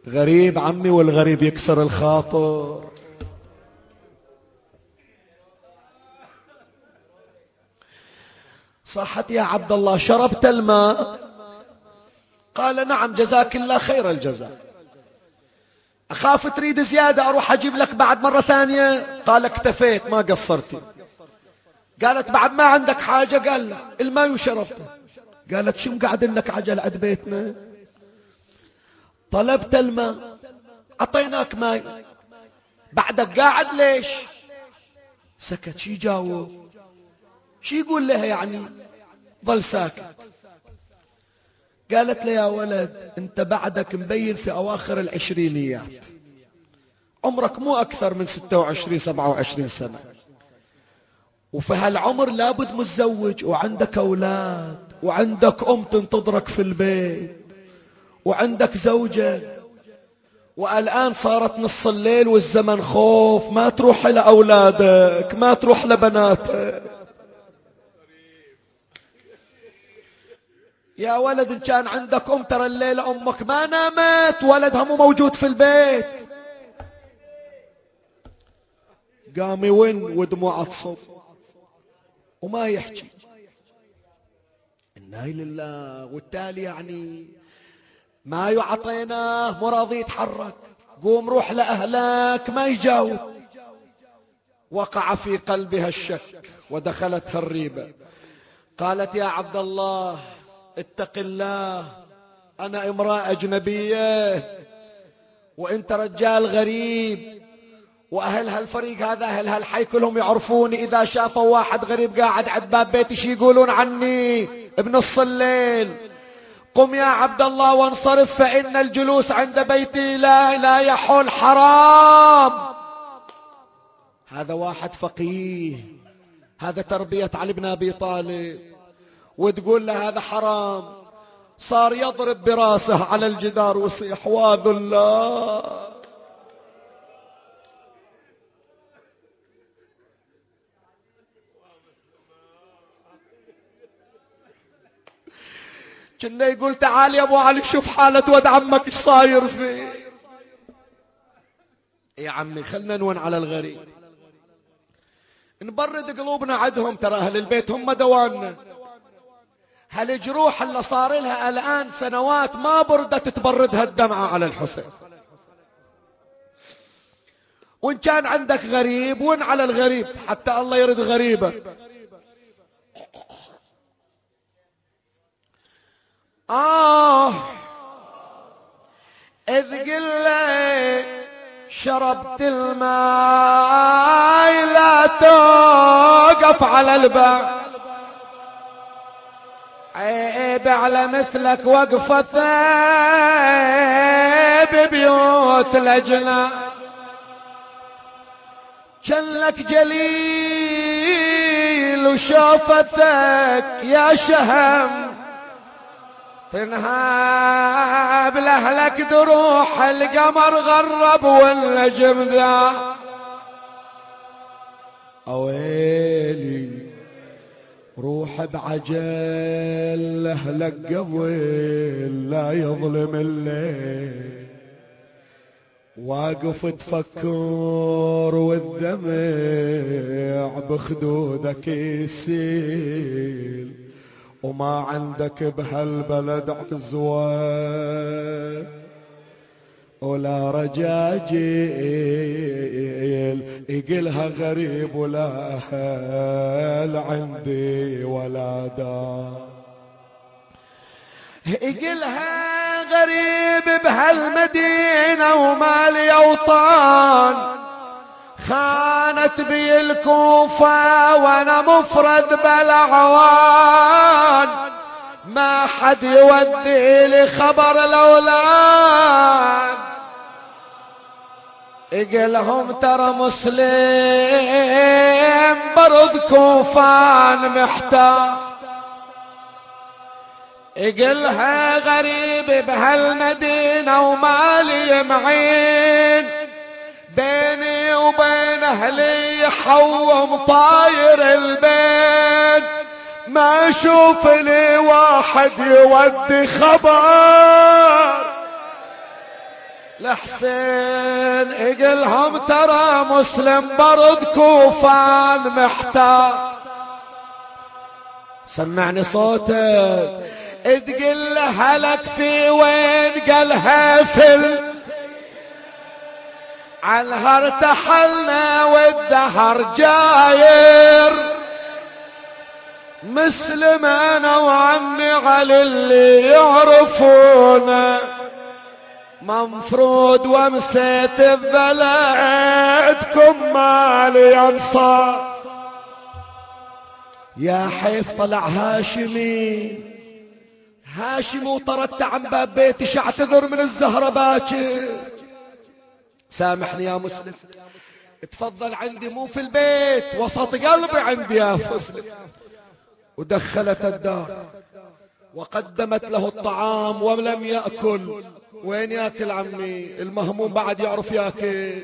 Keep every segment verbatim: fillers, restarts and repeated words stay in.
غريب عمي، والغريب يكسر الخاطر. صحت يا عبد الله، شربت الماء؟ قال نعم جزاك الله خير الجزاء. أخاف تريد زيادة أروح أجيب لك بعد مرة ثانية؟ قال اكتفيت ما قصرتي. قالت بعد ما عندك حاجة؟ قال لا، الماء وشربته. قالت شو مقعد لك عجل عند بيتنا؟ طلبت الماء أعطيناك ماء، بعدك قاعد ليش؟ سكت. شي جاوب؟ شي يقول لها يعني؟ ظل ساكت. قالت له يا ولد انت بعدك مبين في اواخر العشرينيات، عمرك مو اكثر من ستة وعشرين سبعة وعشرين سنة، وفي هالعمر لابد متزوج وعندك اولاد وعندك ام تنتظرك في البيت وعندك زوجة، والان صارت نص الليل والزمن خوف، ما تروح لأولادك ما تروح لبناتك. يا ولد إن كان عندك أم ترى الليلة أمك ما نامت، ولدها مو موجود في البيت. قام يون ودموعه تصب وما يحكي. إنا لله. والتالي يعني ما يعطيناه مو راضي يتحرك. قوم روح لأهلك، ما يجاوب. وقع في قلبها الشك ودخلتها الريبة. قالت يا عبد الله اتق الله، أنا امرأة أجنبية وانت رجال غريب، واهل هالفريق هذا اهل هالحي كلهم يعرفوني، اذا شافوا واحد غريب قاعد عند باب بيتي شي يقولون عني بنص الليل. قم يا عبد الله وانصرف، فان الجلوس عند بيتي لا لا يحل، حرام. هذا واحد فقيه، هذا تربية علي بن ابي طالب، وتقول له هذا حرام. صار يضرب براسه على الجدار ويصيح واذ الله. كنا يقول تعال يا ابو علي شوف حالة ود عمك ايش صاير فيه. يا عمي خلنا نون على الغريب، نبرد قلوبنا عدهم، ترى اهل البيت هم دواننا. هالجروح اللي صار لها الان سنوات ما بردت تبردها الدمعة على الحسين. وان كان عندك غريب ون على الغريب حتى الله يرد غريبك. آه إذ قل شربت الماء لا توقف على الباب، عيب على مثلك وقفة ببيوت الأجنة. جلك جليل وشوفتك يا شهم تنهاب لأهلك دروح القمر غرب والنجم ذا. أويلي روح بعجل لأهلك قبل لا يظلم الليل، واقف تفكر والدمع بخدودك يسيل، وما عندك بهالبلد عزوة ولا رجاجيل، يقلها غريب ولا أهل عندي ولا دار. يقلها غريب بهالمدينة ومالي أوطان، خانت بي الكوفة وانا مفرد بالاعوان، ما حد يودي لي خبر الاولاد. اقلهم ترى مسلم برد كوفان محتار، اقلها غريب بهالمدينة ومالي معين، بيني وبين اهلي يحوم طاير البيت، ما اشوف لي واحد يودي خبر. الحسين اقلهم ترى مسلم برد كوفان محتار. سمعني صوتك تقل له هلك في وين؟ قالها في عالها ارتحلنا والدهر جاير. مسلم انا وعمي علي اللي يعرفونا، مفروض ومسيت ببلدكم مالي انصار. يا حيف طلع هاشمي، هاشمي وطردت عن باب بيتي شاعتذر من الزهرة باكر. سامحني يا مسلم، تفضل عندي مو في البيت، وسط قلبي عندي يا مسلم. ودخلت الدار وقدمت له الطعام ولم يأكل. وين ياكل عمي؟ المهموم بعد يعرف ياكل.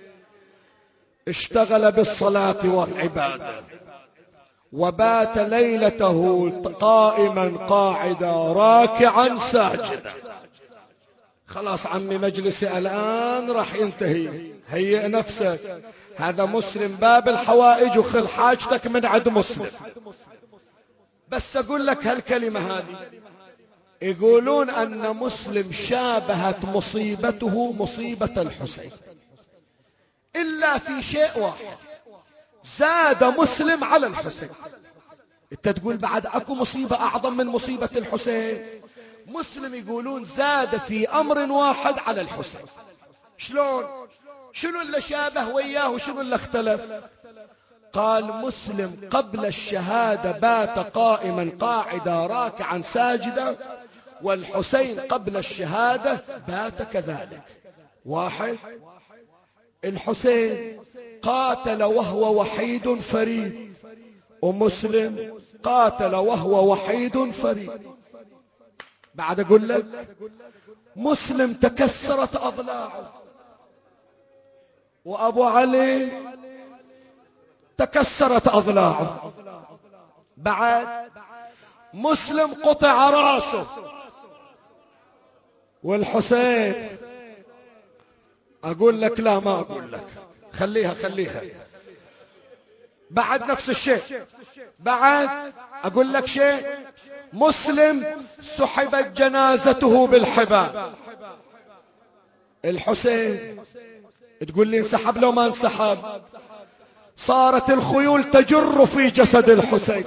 اشتغل بالصلاة والعبادة وبات ليلته قائما قاعدا راكعا ساجدا. خلاص عمي مجلسي الآن راح ينتهي، هيئ نفسك. هذا مسلم باب الحوائج وخذ حاجتك من عند مسلم. بس أقول لك هالكلمة هذه، يقولون أن مسلم شابهت مصيبته مصيبة الحسين، إلا في شيء واحد، زاد مسلم على الحسين. انت تقول بعد اكو مصيبة اعظم من مصيبة الحسين؟ مسلم يقولون زاد في امر واحد على الحسين. شلون؟ شنو اللي شابه وياه وشنو اللي اختلف؟ قال مسلم قبل الشهادة بات قائما قاعدا راكعا ساجدا، والحسين قبل الشهادة بات كذلك. واحد، الحسين قاتل وهو وحيد فريد، ومسلم قاتل وهو وحيد فريد. بعد اقول لك مسلم تكسرت اضلاعه، وابو علي تكسرت اضلاعه. بعد مسلم قطع راسه، والحسين اقول لك لا ما اقول لك، خليها خليها. بعد نفس الشيء. بعد اقول لك شيء، مسلم سحبت جنازته بالحبال. الحسين تقول لي انسحب لو ما انسحب؟ صارت الخيول تجر في جسد الحسين.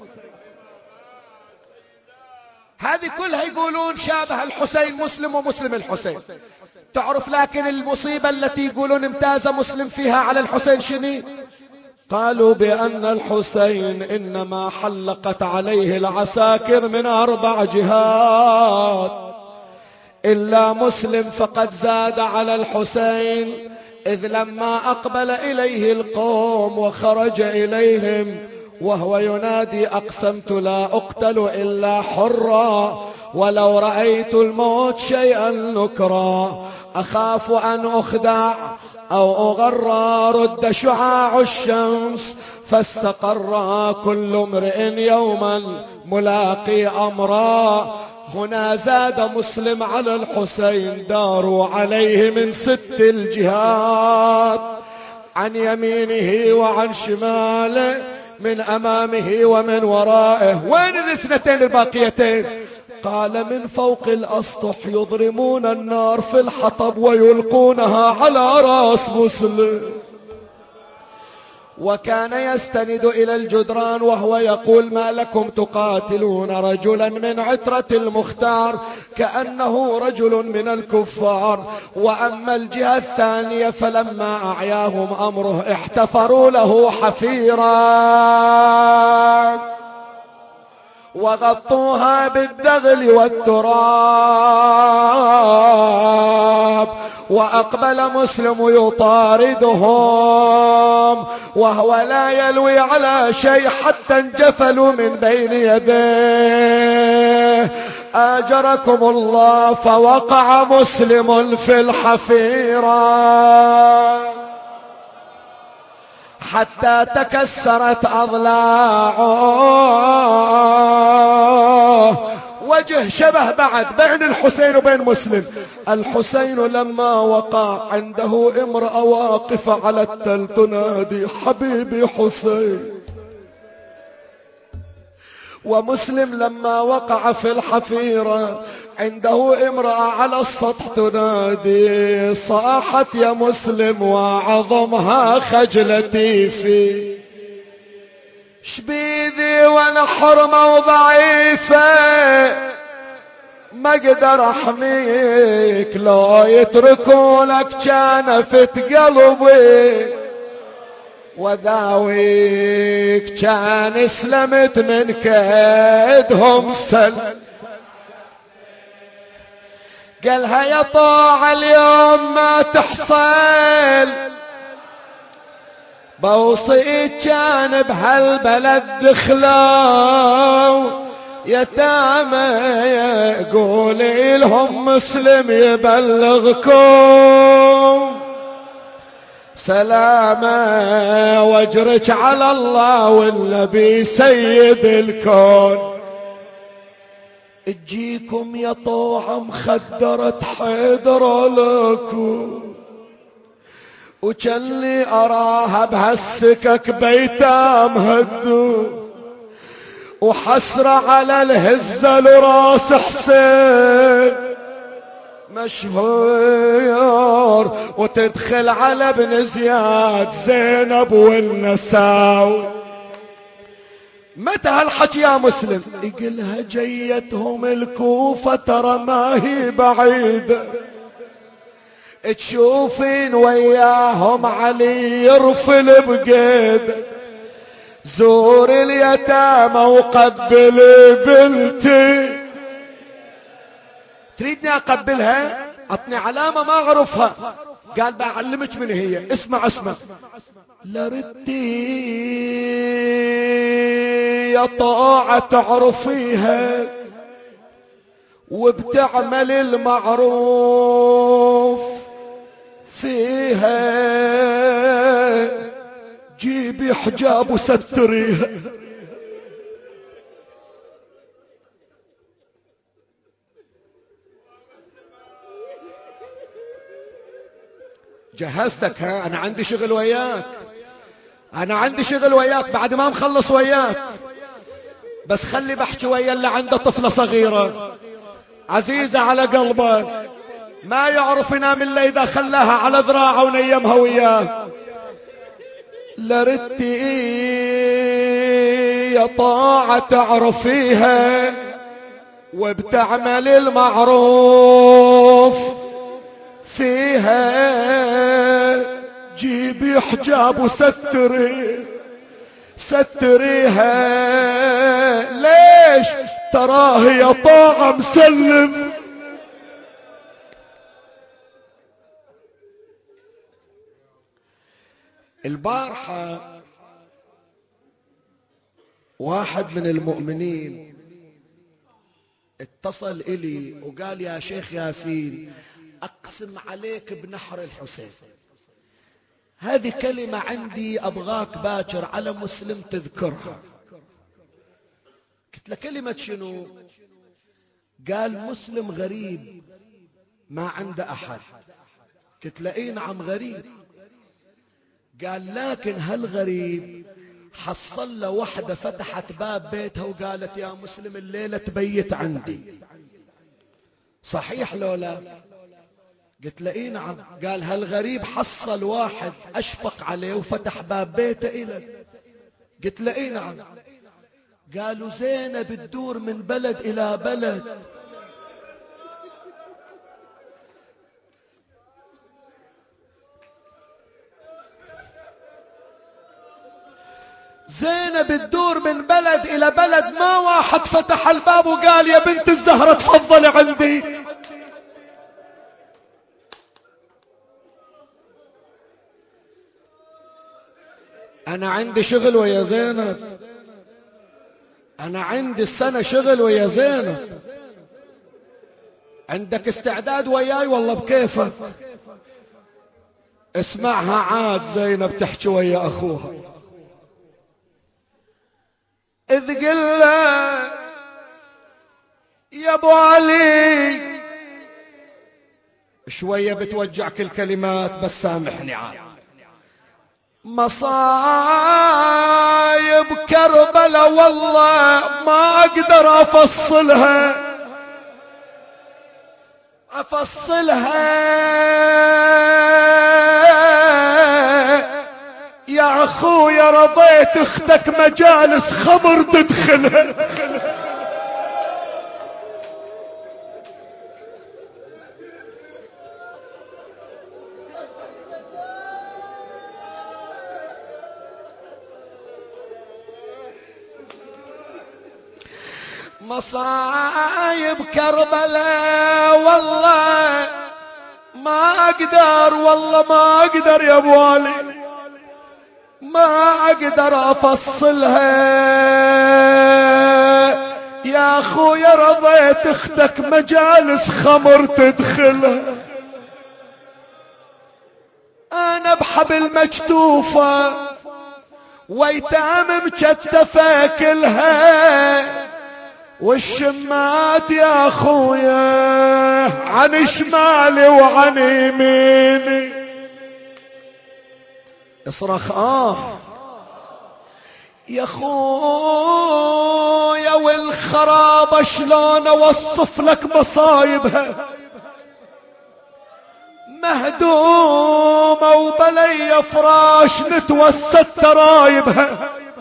هذه كلها يقولون شابه الحسين مسلم ومسلم الحسين. تعرف لكن المصيبة التي يقولون امتاز مسلم فيها على الحسين شنو؟ قالوا بأن الحسين إنما حلقت عليه العساكر من أربع جهات، إلا مسلم فقد زاد على الحسين، إذ لما أقبل إليه القوم وخرج إليهم وهو ينادي أقسمت لا أقتل إلا حرا، ولو رأيت الموت شيئا نكرا، أخاف أن أخدع أو أغرى، رد شعاع الشمس فاستقر كل امرئ يوما ملاقي أمرا. هنا زاد مسلم على الحسين، داروا عليه من ست الجهات، عن يمينه وعن شماله، من أمامه ومن ورائه. وين الاثنتين الباقيتين؟ قال من فوق الأسطح يضرمون النار في الحطب ويلقونها على رأس مسلم، وكان يستند إلى الجدران وهو يقول ما لكم تقاتلون رجلا من عترة المختار كأنه رجل من الكفار. وأما الجهة الثانية فلما أعياهم أمره احتفروا له حفيرا وغطوها بالدغل والتراب، وأقبل مسلم يطاردهم وهو لا يلوي على شيء حتى انجفلوا من بين يديه. آجركم الله، فوقع مسلم في الحفيرة حتى تكسرت أضلاعه، وجه شبه بعد بين الحسين وبين مسلم. الحسين لما وقع عنده امرأة واقفة على التل تنادي حبيبي حسين، ومسلم لما وقع في الحفيرة عنده امرأة على السطح تنادي صاحت يا مسلم وعظمها خجلتي في شبيذي وانا حرمة وضعيفة ما اقدر احميك لو يتركونك كان فت قلبي وذاويك كان اسلمت من كيدهم سل. قالها يا طاعة اليوم ما تحصل بوصيك كان بهالبلد دخلوا يتامى قولي لهم مسلم يبلغكم سلامة واجرك على الله والنبي سيد الكون. اجيكم يا طوعة مخدرة حيدر لكم وكاني اراها بهالسكك بيتام هدو وحسرة على الهزة لراس حسين مشهور وتدخل على ابن زياد زينب والنساوي. متى هالحكي يا مسلم؟ يقلها جيتهم الكوفة ترى ما هي بعيدة تشوفين وياهم علي يرفل بقيده زور اليتامى وقبل بنتي. تريدني اقبلها؟ اعطني علامة ما اعرفها. قال بعلمك من هي. اسمع اسمع. لردتي يا طاعة تعرفيها وبتعمل المعروف فيها جيبي حجاب وستريها. جهزتك ها؟ انا عندي شغل وياك، انا عندي شغل وياك بعد ما مخلص وياك. بس خلي بحكي ويا اللي عنده طفلة صغيرة عزيزة على قلبه ما يعرف ينام الا اذا خلاها على ذراعه ونيمها وياه. لردتي يا طاعة تعرفيها وبتعمل المعروف فيها جيبي حجاب وستري ستريها. ليش؟ تراه يا طاعة مسلم. البارحة واحد من المؤمنين اتصل إلي وقال يا شيخ ياسين أقسم عليك بنحر الحسين. هذه كلمة عندي أبغاك باكر على مسلم تذكرها. قلت له كلمة شنو؟ قال مسلم غريب ما عنده أحد. قلت له إيه نعم غريب. قال لكن هالغريب حصل له وحدة فتحت باب بيتها وقالت يا مسلم الليلة تبيت عندي. صحيح لو لا؟ قلت له إيه نعم. قال هالغريب حصل واحد أشفق عليه وفتح باب بيته إلى. قلت له إيه نعم. قالوا زينب تدور من بلد إلى بلد زينب تدور من بلد إلى بلد ما واحد فتح الباب وقال يا بنت الزهرة تفضلي عندي. أنا عندي شغل ويا زينب، أنا عندي السنة شغل ويا زينب. عندك استعداد وياي والله بكيفك. اسمعها عاد زينب تحكي ويا أخوها. إذ قل يا ابو علي شوية بتوجعك الكلمات بس سامحني عاد. مصايب كربلاء والله ما اقدر افصلها افصلها يا اخويا، رضيت اختك مجالس خمر تدخلها. مصايب كربلاء والله ما اقدر، والله ما اقدر يا ابو علي، ما اقدر افصلها يا اخويا، رضيت اختك مجالس خمر تدخلها. انا بحبل مجتوفة ويتام مكتفة كلها، والشمات يا اخويا عن شمالي وعن يميني. اصرخ اه يا اخويا، والخرابة شلون اوصف لك مصايبها، مهدومة وبلي فراش نتوسد ترايبها،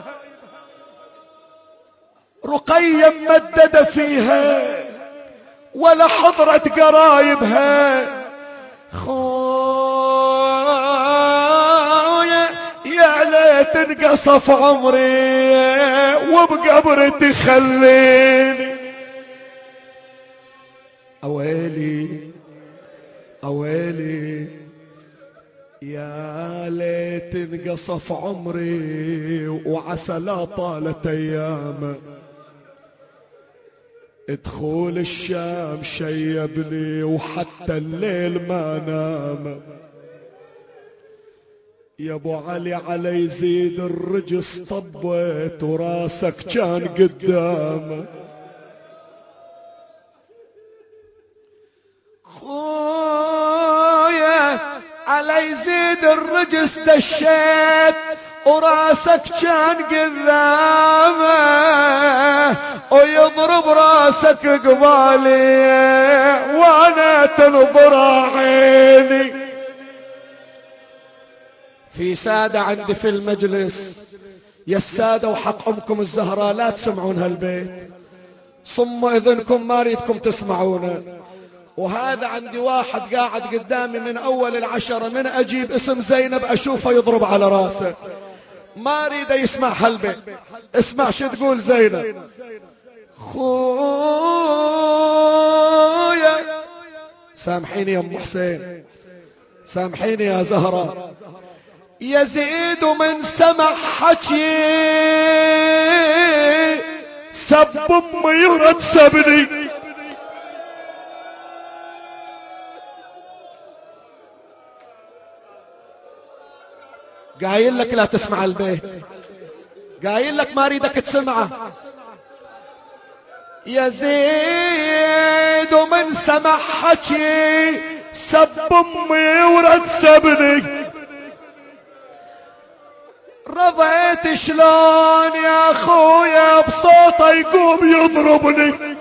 رقية ممددة فيها ولا حضرة قرايبها. خويا يا ليت انقصف عمري وبقبر تخليني. اويلي اويلي يا ليت انقصف عمري وعسى لا طالت ايامه، ادخول الشام شيبني وحتى الليل ما نام. يا ابو علي على يزيد الرجس طبيت وراسك كان قدامه. خويا على يزيد الرجس دشيت وراسك كان قدامه، ويضرب راسك قبالي وانا تنظر عيني. في سادة عندي في المجلس، يا السادة وحق امكم الزهراء لا تسمعون هالبيت، صموا اذنكم ما اريدكم تسمعونه. وهذا عندي واحد قاعد قدامي من اول العشرة، من اجيب اسم زينب اشوفه يضرب على راسه، ما اريد يسمع هالبيت. اسمع شو تقول زينب. خويا سامحيني يا ام حسين، سامحيني يا زهرة، يزيد من سمع حكي سب امي يرد سبني. قايل لك لا تسمع البيت، قايل لك ما اريدك تسمعه. يزيد من سمع حكي سب امي ورد سبني، رضيت شلون يا اخويا بصوته يقوم يضربني،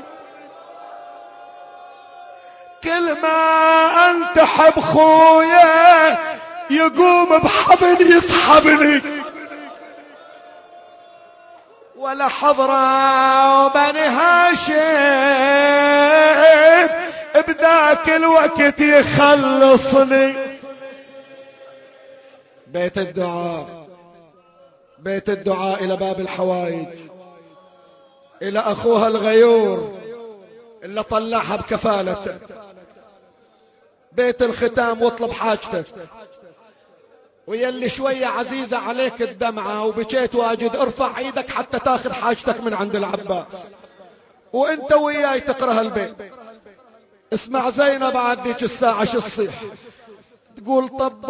كل ما انتحب خويا يقوم بحبل يسحبني، ولا حضرة بني هاشم بذاك الوقت يخلصني. بيت الدعاء، بيت الدعاء إلى باب الحوائج، إلى أخوها الغيور اللي طلعها بكفالته، بيت الختام واطلب حاجتك. ويلي شوية عزيزة عليك الدمعة وبكيت واجد، ارفع ايدك حتى تاخذ حاجتك من عند العباس وانت وياي تقرأ البيت. اسمع زينب بعد ديك الساعة شو الصيح، تقول طبيت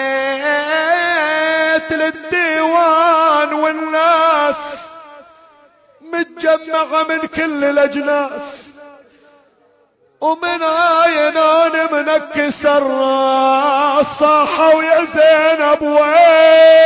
للديوان والناس متجمعة من كل الأجناس، ومن عينان منكس الراس صاحوا يا زينب وين